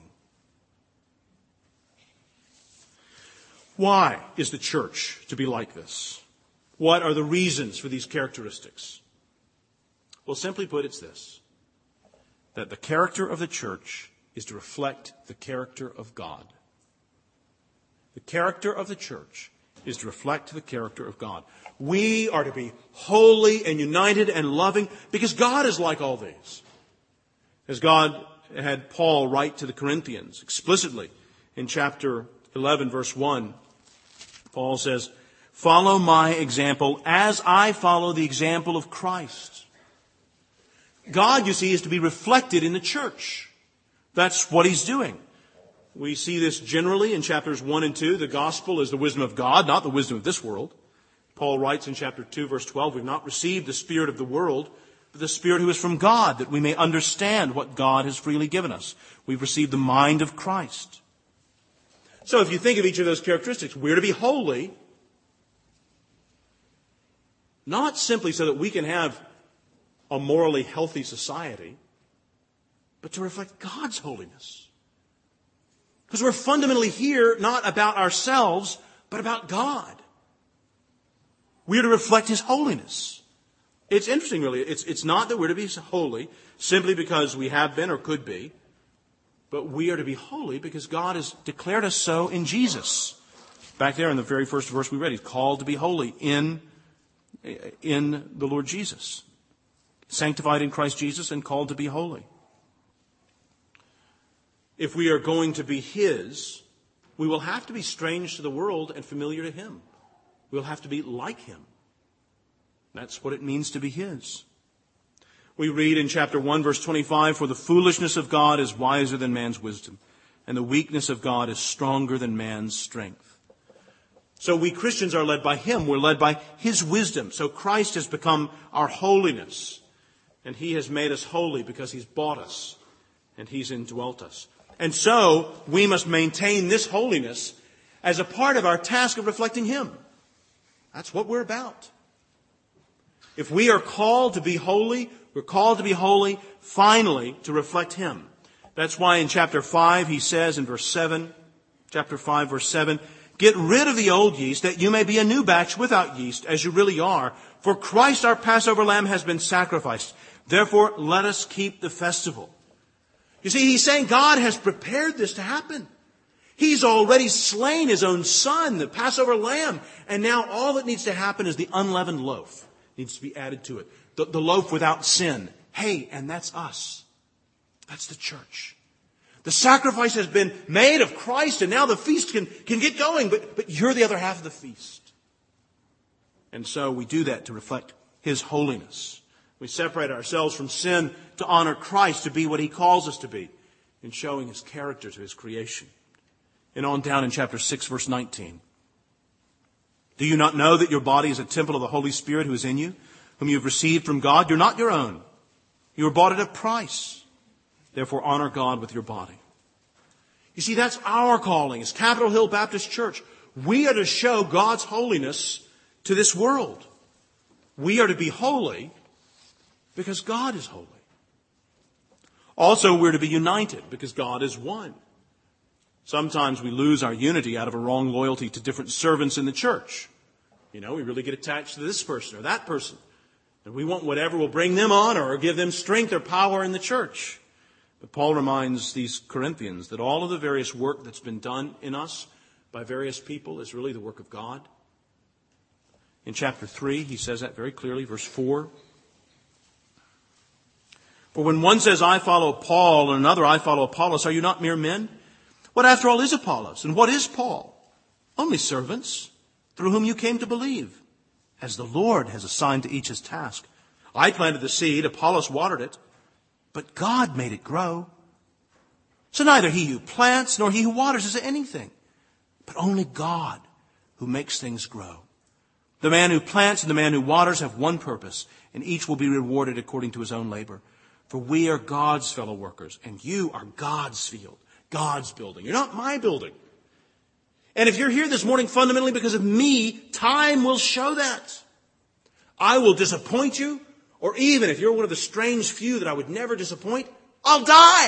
Why is the church to be like this? What are the reasons for these characteristics? Well, simply put, it's this: that the character of the church is to reflect the character of God. The character of the church is to reflect the character of God. We are to be holy and united and loving because God is like all these. As God had Paul write to the Corinthians explicitly in chapter eleven, verse one, Paul says, "Follow my example as I follow the example of Christ." God, you see, is to be reflected in the church. That's what he's doing. We see this generally in chapters one and two. The gospel is the wisdom of God, not the wisdom of this world. Paul writes in chapter two, verse twelve, "We've not received the spirit of the world, but the Spirit who is from God, that we may understand what God has freely given us. We've received the mind of Christ." So if you think of each of those characteristics, we're to be holy, not simply so that we can have a morally healthy society, but to reflect God's holiness. Because we're fundamentally here not about ourselves, but about God. We're to reflect His holiness. It's interesting, really. It's, it's not that we're to be holy simply because we have been or could be, but we are to be holy because God has declared us so in Jesus. Back there in the very first verse we read, He's called to be holy in, in the Lord Jesus. Sanctified in Christ Jesus and called to be holy. If we are going to be His, we will have to be strange to the world and familiar to Him. We'll have to be like Him. That's what it means to be His. We read in chapter one, verse twenty-five, "For the foolishness of God is wiser than man's wisdom, and the weakness of God is stronger than man's strength." So we Christians are led by Him. We're led by His wisdom. So Christ has become our holiness, and He has made us holy because He's bought us, and He's indwelt us. And so we must maintain this holiness as a part of our task of reflecting Him. That's what we're about. If we are called to be holy, we're called to be holy, finally, to reflect Him. That's why in chapter five he says in verse seven, chapter five, verse seven, "Get rid of the old yeast, that you may be a new batch without yeast, as you really are. For Christ our Passover lamb has been sacrificed. Therefore, let us keep the festival." You see, he's saying God has prepared this to happen. He's already slain His own Son, the Passover lamb. And now all that needs to happen is the unleavened loaf needs to be added to it. The, the loaf without sin. Hey, and that's us. That's the church. The sacrifice has been made of Christ, and now the feast can, can get going. But, but you're the other half of the feast. And so we do that to reflect His holiness. We separate ourselves from sin to honor Christ, to be what He calls us to be, in showing His character to His creation. And on down in chapter six, verse nineteen. "Do you not know that your body is a temple of the Holy Spirit who is in you, whom you have received from God? You're not your own. You were bought at a price. Therefore honor God with your body." You see, that's our calling as Capitol Hill Baptist Church. We are to show God's holiness to this world. We are to be holy because God is holy. Also, we're to be united because God is one. Sometimes we lose our unity out of a wrong loyalty to different servants in the church. You know, we really get attached to this person or that person. And we want whatever will bring them honor or give them strength or power in the church. But Paul reminds these Corinthians that all of the various work that's been done in us by various people is really the work of God. In chapter three, he says that very clearly, verse four. For when one says, I follow Paul, and another, I follow Apollos, are you not mere men? What after all is Apollos? And what is Paul? Only servants through whom you came to believe, as the Lord has assigned to each his task. I planted the seed, Apollos watered it, but God made it grow. So neither he who plants nor he who waters is anything, but only God who makes things grow. The man who plants and the man who waters have one purpose, and each will be rewarded according to his own labor. For we are God's fellow workers, and you are God's field, God's building. You're not my building. And if you're here this morning fundamentally because of me, time will show that. I will disappoint you, or even if you're one of the strange few that I would never disappoint, I'll die.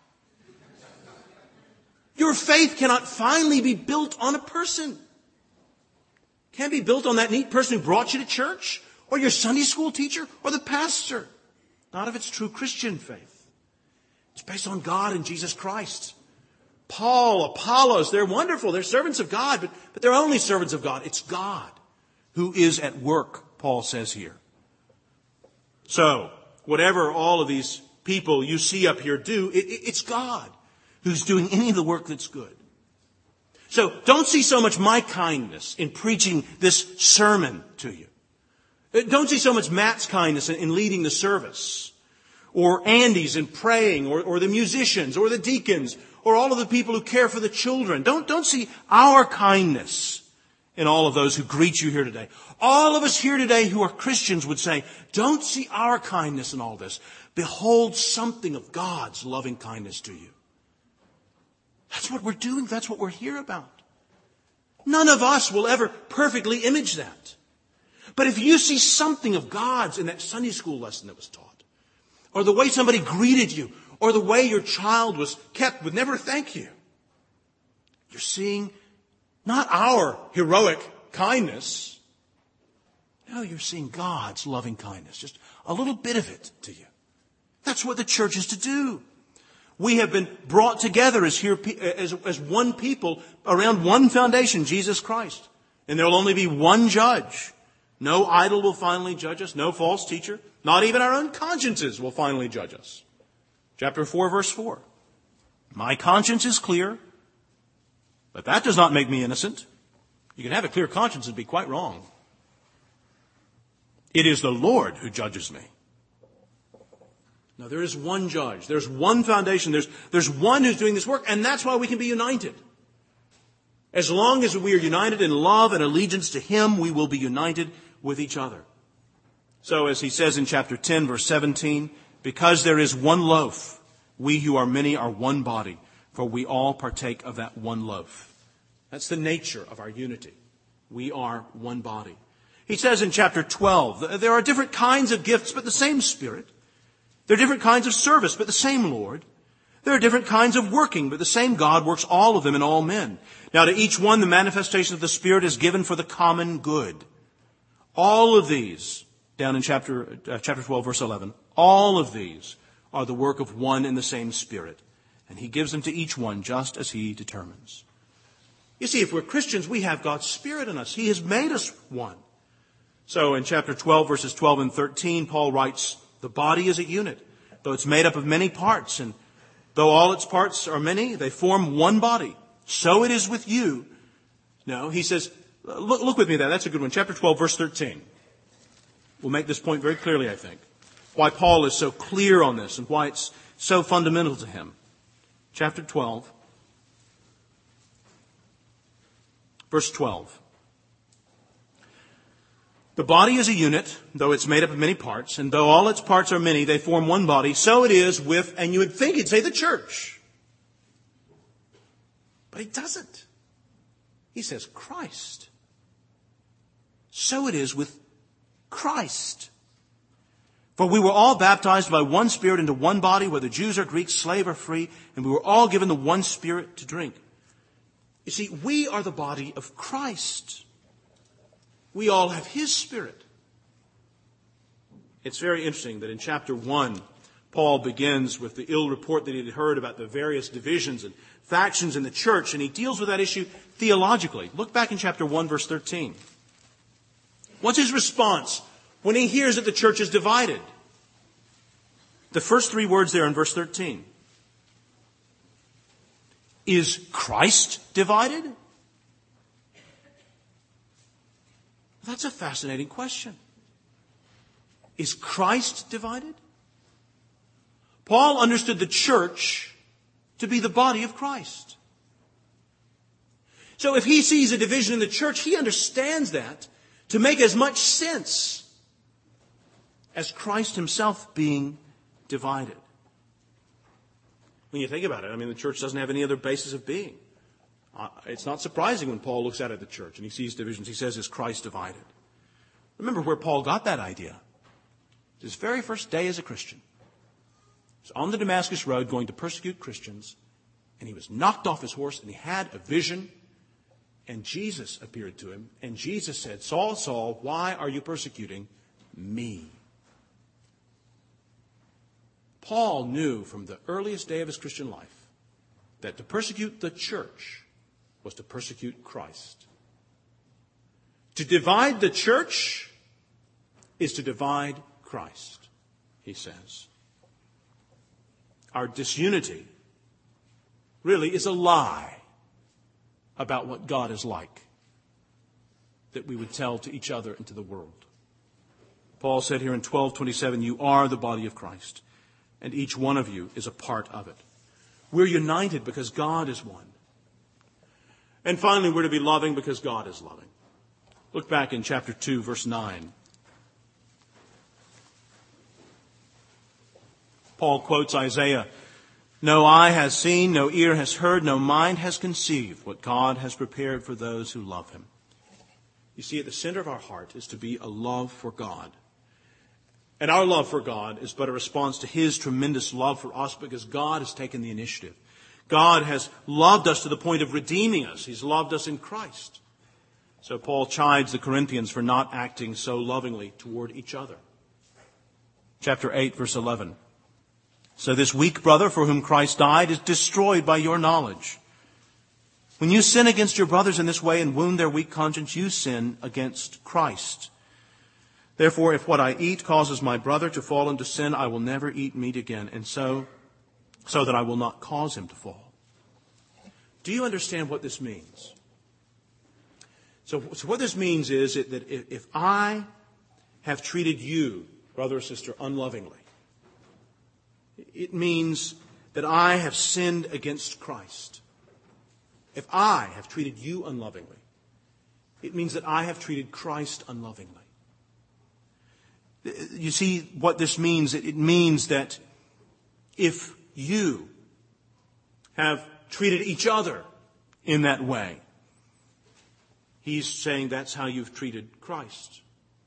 Your faith cannot finally be built on a person. It can't be built on that neat person who brought you to church, or your Sunday school teacher, or the pastor. Not if it's true Christian faith. It's based on God and Jesus Christ. Paul, Apollos, they're wonderful. They're servants of God, but, but they're only servants of God. It's God who is at work, Paul says here. So, whatever all of these people you see up here do, it, it, it's God who's doing any of the work that's good. So, don't see so much my kindness in preaching this sermon to you. Don't see so much Matt's kindness in, in leading the service, or Andy's in praying, or, or the musicians, or the deacons, or all of the people who care for the children. Don't, don't see our kindness in all of those who greet you here today. All of us here today who are Christians would say, don't see our kindness in all this. Behold something of God's loving kindness to you. That's what we're doing. That's what we're here about. None of us will ever perfectly image that. But if you see something of God's in that Sunday school lesson that was taught, or the way somebody greeted you, or the way your child was kept with never thank you, you're seeing not our heroic kindness. No, you're seeing God's loving kindness. Just a little bit of it to you. That's what the church is to do. We have been brought together as, here, as, as one people around one foundation, Jesus Christ. And there will only be one judge. No idol will finally judge us. No false teacher. Not even our own consciences will finally judge us. Chapter four, verse four. My conscience is clear, but that does not make me innocent. You can have a clear conscience and be quite wrong. It is the Lord who judges me. Now, there is one judge. There's one foundation. There's, there's one who's doing this work, and that's why we can be united. As long as we are united in love and allegiance to Him, we will be united with each other. So, as he says in chapter ten, verse seventeen, because there is one loaf, we who are many are one body, for we all partake of that one loaf. That's the nature of our unity. We are one body. He says in chapter twelve, there are different kinds of gifts, but the same Spirit. There are different kinds of service, but the same Lord. There are different kinds of working, but the same God works all of them in all men. Now to each one the manifestation of the Spirit is given for the common good. All of these, down in chapter, uh, chapter twelve, verse eleven, all of these are the work of one and the same Spirit. And He gives them to each one just as He determines. You see, if we're Christians, we have God's Spirit in us. He has made us one. So in chapter twelve, verses twelve and thirteen, Paul writes, the body is a unit, though it's made up of many parts, and though all its parts are many, they form one body. So it is with you. No, he says, look, look with me there. That's a good one. Chapter twelve, verse thirteen. We'll make this point very clearly, I think. Why Paul is so clear on this and why it's so fundamental to him. Chapter twelve, verse twelve. The body is a unit, though it's made up of many parts, and though all its parts are many, they form one body. So it is with, and you would think he'd say the church. But he doesn't. He says Christ. So it is with Christ. For we were all baptized by one Spirit into one body, whether Jews or Greeks, slave or free, and we were all given the one Spirit to drink. You see, we are the body of Christ. We all have His Spirit. It's very interesting that in chapter one, Paul begins with the ill report that he had heard about the various divisions and factions in the church, and he deals with that issue theologically. Look back in chapter one, verse thirteen. What's his response when he hears that the church is divided? The first three words there in verse thirteen. Is Christ divided? That's a fascinating question. Is Christ divided? Paul understood the church to be the body of Christ. So if he sees a division in the church, he understands that to make as much sense as Christ himself being divided. When you think about it, I mean, the church doesn't have any other basis of being. Uh, it's not surprising when Paul looks out at the church and he sees divisions. He says, is Christ divided? Remember where Paul got that idea. His very first day as a Christian. He was on the Damascus Road going to persecute Christians, and he was knocked off his horse, and he had a vision, and Jesus appeared to him, and Jesus said, Saul, Saul, why are you persecuting me? Paul knew from the earliest day of his Christian life that to persecute the church was to persecute Christ. To divide the church is to divide Christ, he says. Our disunity really is a lie about what God is like that we would tell to each other and to the world. Paul said here in twelve twenty-seven, you are the body of Christ, and each one of you is a part of it. We're united because God is one. And finally, we're to be loving because God is loving. Look back in chapter two, verse nine. Paul quotes Isaiah, no eye has seen, no ear has heard, no mind has conceived what God has prepared for those who love him. You see, at the center of our heart is to be a love for God. And our love for God is but a response to his tremendous love for us because God has taken the initiative. God has loved us to the point of redeeming us. He's loved us in Christ. So Paul chides the Corinthians for not acting so lovingly toward each other. Chapter eight, verse eleven. So this weak brother for whom Christ died is destroyed by your knowledge. When you sin against your brothers in this way and wound their weak conscience, you sin against Christ. Therefore, if what I eat causes my brother to fall into sin, I will never eat meat again, and so, so that I will not cause him to fall. Do you understand what this means? So, so what this means is that if, if I have treated you, brother or sister, unlovingly, it means that I have sinned against Christ. If I have treated you unlovingly, it means that I have treated Christ unlovingly. You see what this means? It means that if you have treated each other in that way, he's saying that's how you've treated Christ.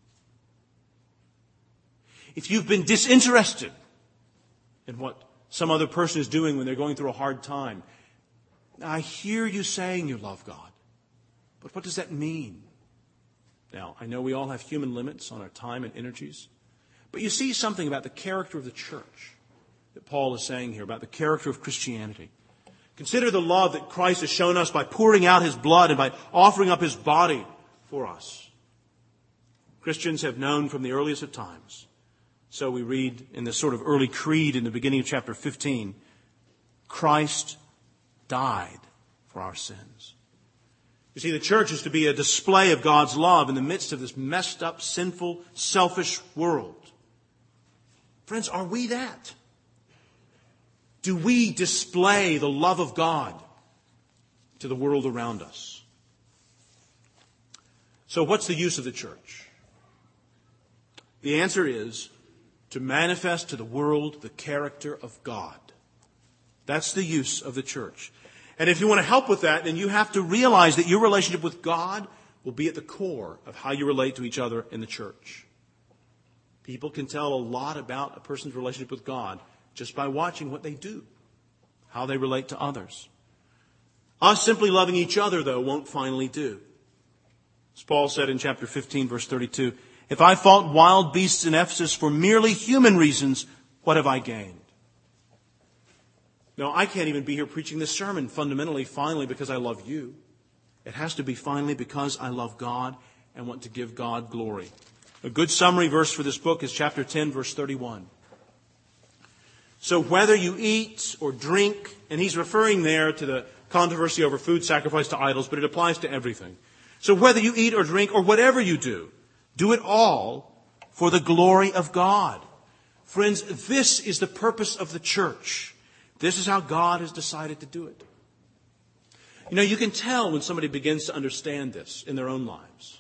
If you've been disinterested in what some other person is doing when they're going through a hard time, I hear you saying you love God, but what does that mean? Now, I know we all have human limits on our time and energies, but you see something about the character of the church that Paul is saying here, about the character of Christianity. Consider the love that Christ has shown us by pouring out his blood and by offering up his body for us. Christians have known from the earliest of times. So we read in this sort of early creed in the beginning of chapter fifteen, Christ died for our sins. You see, the church is to be a display of God's love in the midst of this messed up, sinful, selfish world. Friends, are we that? Do we display the love of God to the world around us? So what's the use of the church? The answer is to manifest to the world the character of God. That's the use of the church. And if you want to help with that, then you have to realize that your relationship with God will be at the core of how you relate to each other in the church. People can tell a lot about a person's relationship with God just by watching what they do, how they relate to others. Us simply loving each other, though, won't finally do. As Paul said in chapter fifteen, verse thirty-two, if I fought wild beasts in Ephesus for merely human reasons, what have I gained? Now, I can't even be here preaching this sermon fundamentally, finally, because I love you. It has to be finally because I love God and want to give God glory. A good summary verse for this book is chapter ten, verse thirty-one. So whether you eat or drink, and he's referring there to the controversy over food sacrificed to idols, but it applies to everything. So whether you eat or drink or whatever you do, do it all for the glory of God. Friends, this is the purpose of the church. This is how God has decided to do it. You know, you can tell when somebody begins to understand this in their own lives.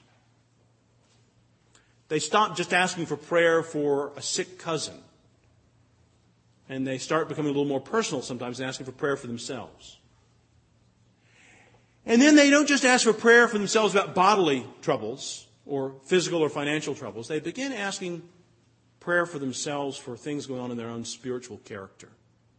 They stop just asking for prayer for a sick cousin. And they start becoming a little more personal sometimes and asking for prayer for themselves. And then they don't just ask for prayer for themselves about bodily troubles or physical or financial troubles. They begin asking prayer for themselves for things going on in their own spiritual character.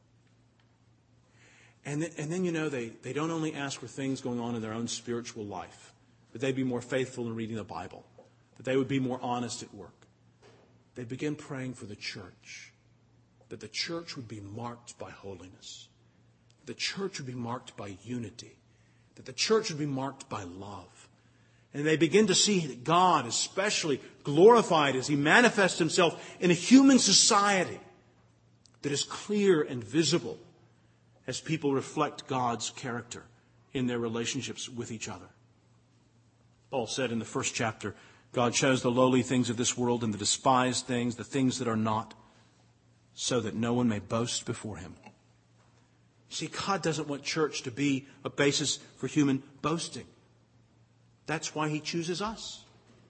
And then, and then you know, they, they don't only ask for things going on in their own spiritual life, that they'd be more faithful in reading the Bible, that they would be more honest at work. They begin praying for the church, that the church would be marked by holiness, the church would be marked by unity, that the church would be marked by love. And they begin to see that God is especially glorified as he manifests himself in a human society that is clear and visible as people reflect God's character in their relationships with each other. Paul said in the first chapter, God shows the lowly things of this world and the despised things, the things that are not, so that no one may boast before him. See, God doesn't want church to be a basis for human boasting. That's why he chooses us.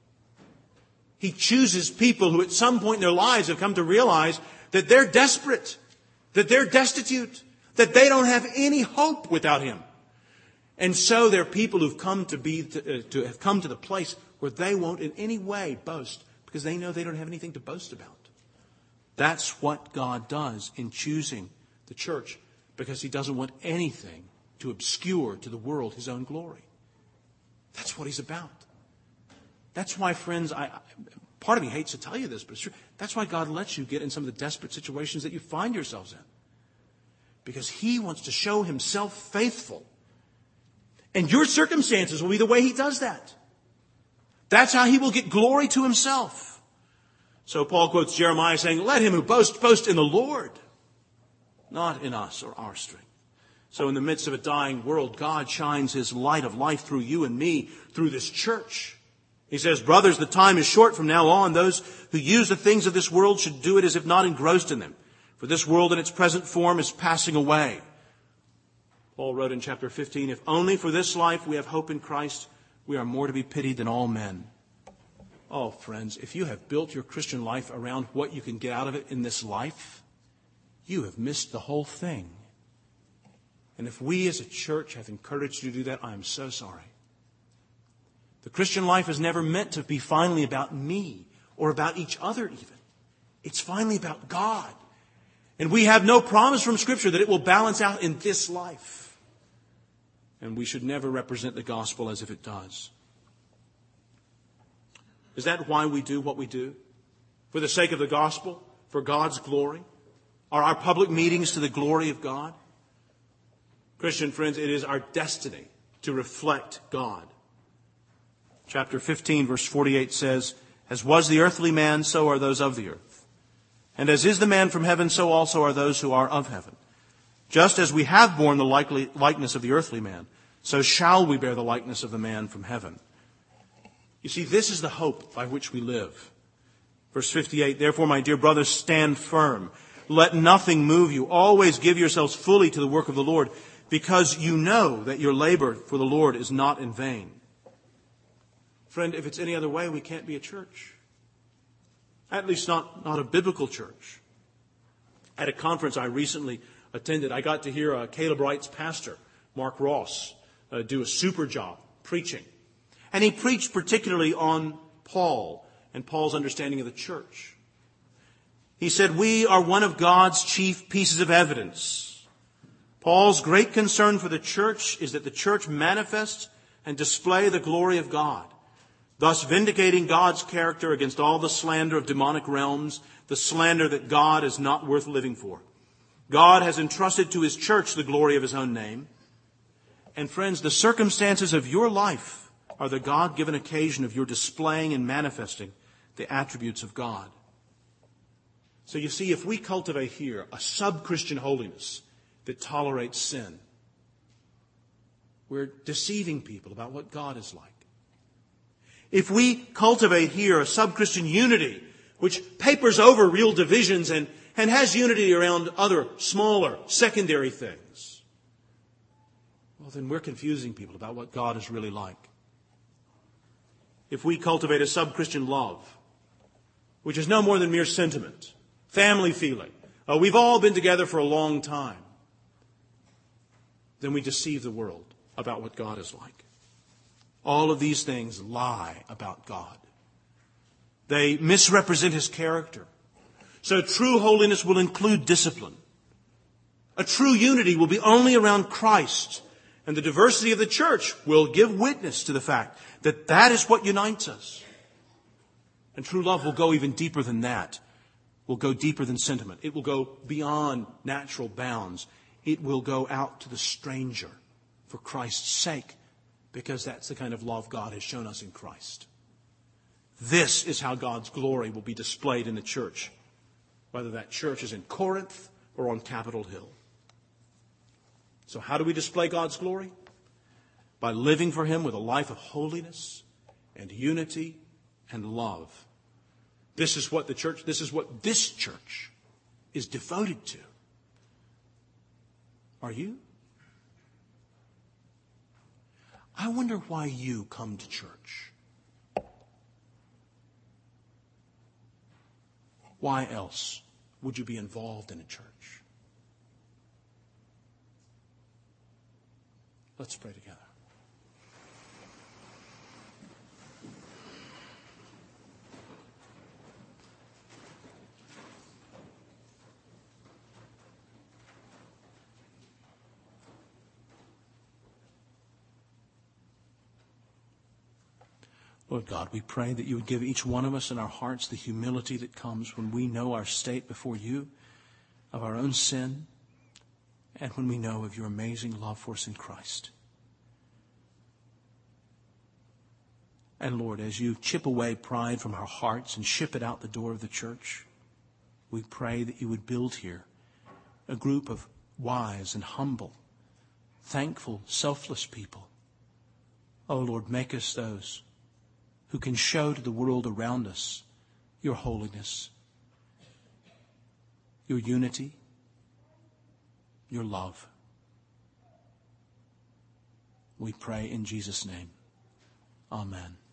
He chooses people who at some point in their lives have come to realize that they're desperate, that they're destitute, that they don't have any hope without him. And so they're people who've come to be to, uh, to have come to the place where they won't in any way boast because they know they don't have anything to boast about. That's what God does in choosing the church, because he doesn't want anything to obscure to the world his own glory. That's what he's about. That's why, friends, I, part of me hates to tell you this, but it's true. That's why God lets you get in some of the desperate situations that you find yourselves in. Because he wants to show himself faithful. And your circumstances will be the way he does that. That's how he will get glory to himself. So Paul quotes Jeremiah saying, let him who boasts, boast in the Lord, not in us or our strength. So in the midst of a dying world, God shines his light of life through you and me, through this church. He says, brothers, the time is short from now on. Those who use the things of this world should do it as if not engrossed in them. For this world in its present form is passing away. Paul wrote in chapter fifteen, if only for this life we have hope in Christ, we are more to be pitied than all men. Oh, friends, if you have built your Christian life around what you can get out of it in this life, you have missed the whole thing. And if we as a church have encouraged you to do that, I am so sorry. The Christian life is never meant to be finally about me or about each other even. It's finally about God. And we have no promise from Scripture that it will balance out in this life. And we should never represent the gospel as if it does. Is that why we do what we do? For the sake of the gospel? For God's glory? Are our public meetings to the glory of God? Christian friends, it is our destiny to reflect God. Chapter fifteen, verse forty-eight says, as was the earthly man, so are those of the earth. And as is the man from heaven, so also are those who are of heaven. Just as we have borne the likely, likeness of the earthly man, so shall we bear the likeness of the man from heaven. You see, this is the hope by which we live. Verse fifty-eight, therefore, my dear brothers, stand firm. Let nothing move you. Always give yourselves fully to the work of the Lord, because you know that your labor for the Lord is not in vain. Friend, if it's any other way, we can't be a church. At least not, not a biblical church. At a conference I recently attended, I got to hear uh, Caleb Wright's pastor, Mark Ross uh, do a super job preaching. And he preached particularly on Paul and Paul's understanding of the church. He said, we are one of God's chief pieces of evidence. Paul's great concern for the church is that the church manifest and display the glory of God, thus vindicating God's character against all the slander of demonic realms, the slander that God is not worth living for. God has entrusted to His church the glory of His own name. And friends, the circumstances of your life are the God-given occasion of your displaying and manifesting the attributes of God. So you see, if we cultivate here a sub-Christian holiness that tolerates sin, we're deceiving people about what God is like. If we cultivate here a sub-Christian unity which papers over real divisions and, and has unity around other smaller, secondary things, well, then we're confusing people about what God is really like. If we cultivate a sub-Christian love, which is no more than mere sentiment, family feeling, uh, we've all been together for a long time, then we deceive the world about what God is like. All of these things lie about God. They misrepresent His character. So true holiness will include discipline. A true unity will be only around Christ, and the diversity of the church will give witness to the fact that that is what unites us. And true love will go even deeper than that. Will go deeper than sentiment. It will go beyond natural bounds. It will go out to the stranger for Christ's sake, because that's the kind of love God has shown us in Christ. This is how God's glory will be displayed in the church, whether that church is in Corinth or on Capitol Hill. So how do we display God's glory? By living for Him with a life of holiness and unity and love. This is what the church, this is what this church is devoted to. Are you? I wonder why you come to church. Why else would you be involved in a church? Let's pray together. Lord God, we pray that you would give each one of us in our hearts the humility that comes when we know our state before you, of our own sin, and when we know of your amazing love for us in Christ. And Lord, as you chip away pride from our hearts and ship it out the door of the church, we pray that you would build here a group of wise and humble, thankful, selfless people. Oh Lord, make us those who can show to the world around us your holiness, your unity, your love. We pray in Jesus' name. Amen.